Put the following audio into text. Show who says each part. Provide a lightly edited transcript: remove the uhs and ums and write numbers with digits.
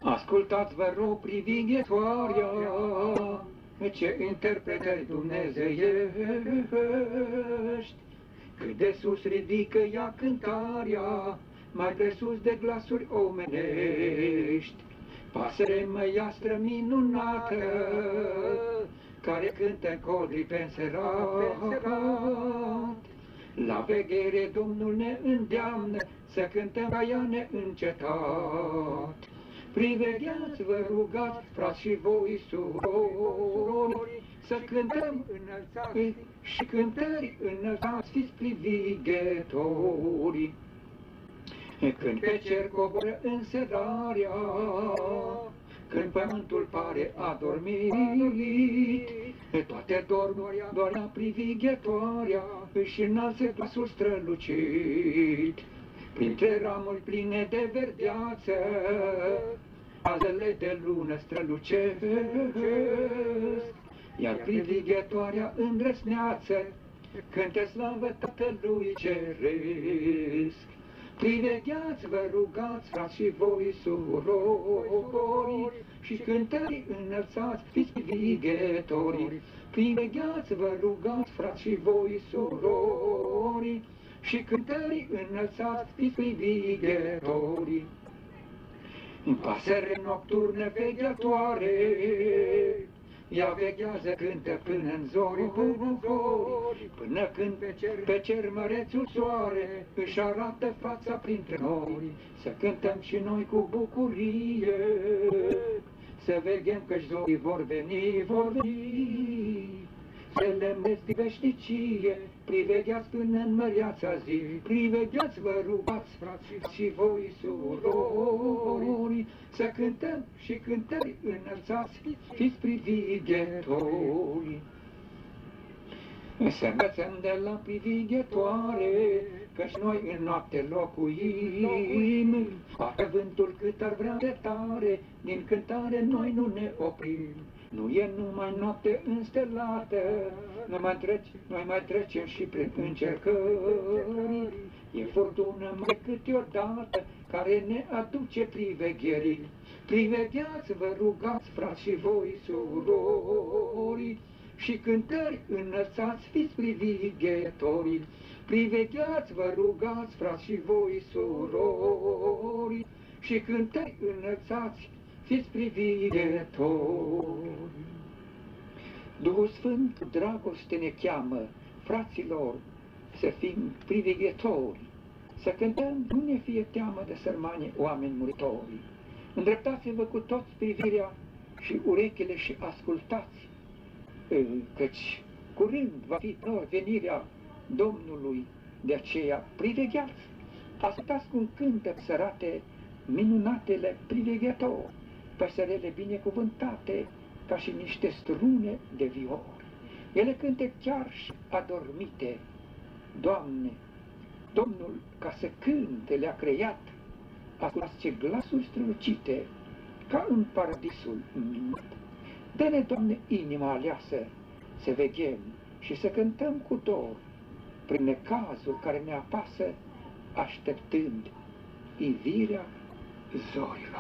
Speaker 1: Ascultați, vă rog, privighetoarea, ce interpretări dumnezeiești, cât de sus ridică ea cântarea, mai presus de glasuri omenești. Pasăre măiastră minunată, care cântă în codri pe înserat, la veghere Domnul ne îndeamnă să cântăm ca ea neîncetat. Privegheați, vă rugați, frați și voi, surori, să cântăm înălțați și cântări înălțați, fiți privighetori. Când pe cer coboră înserarea, când pământul pare adormit, toate dorm, doar privighetoarea își înalță glasul strălucit. Printre ramuri pline de verdeață, razele de lună strălucesc, iar privighetoarea îndrăsneață cântă slavă Tatălui Ceresc. Privegheați, vă rugați, frați și voi, surori, și cântări înălțați, fiți privighetori. Privegheați, vă rugați, frați și voi, surori, și cântări înălțați, fiți privighetori. Pasăre nocturnă veghetoare, ea veghează, cântă până în zori, până când pe cer mărețul soare își arată fața printre noi. Să cântăm și noi cu bucurie, să veghem că-și zorii vor veni, să le mesti veșnicie. Privegheați până în măreața zi, privegheați, vă rugați, frați și voi, surori, să cântăm și cântări înălțați, fiți privighetori. Să învățăm de la privighetoare, că-și noi în noapte locuim, facă vântul cât ar vrea de tare, din cântare noi nu ne oprim. Nu e numai noapte înstelată, noi mai trecem și prin încercări. E furtună mai câteodată, care ne aduce privegherii. Privegheați, vă rugați, frați și voi, surori, și cântări înălțați, fiți privighetori. Privegheați, vă rugați, frați și voi, surori, și cântări înălțați, fiți privighetori. Duhul Sfânt, dragoste ne cheamă, fraților, să fim privighetori, să cântăm, nu ne fie teamă de sărmani oameni muritori. Îndreptați-vă cu toți privirea și urechile și ascultați, căci curând va fi lor venirea Domnului, de aceea privegheați, ascultați cum cântă sărate minunatele priveghetori, păsărele binecuvântate ca și niște strune de viori. Ele cântă chiar și adormite. Doamne, Domnul ca să cânte le-a creat, ascultați ce glasuri strălucite, ca în paradisul minunat. Dă-ne, Doamne, inima aleasă, să veghem și să cântăm cu dor, prin necazul care ne apasă, așteptând ivirea zorilor.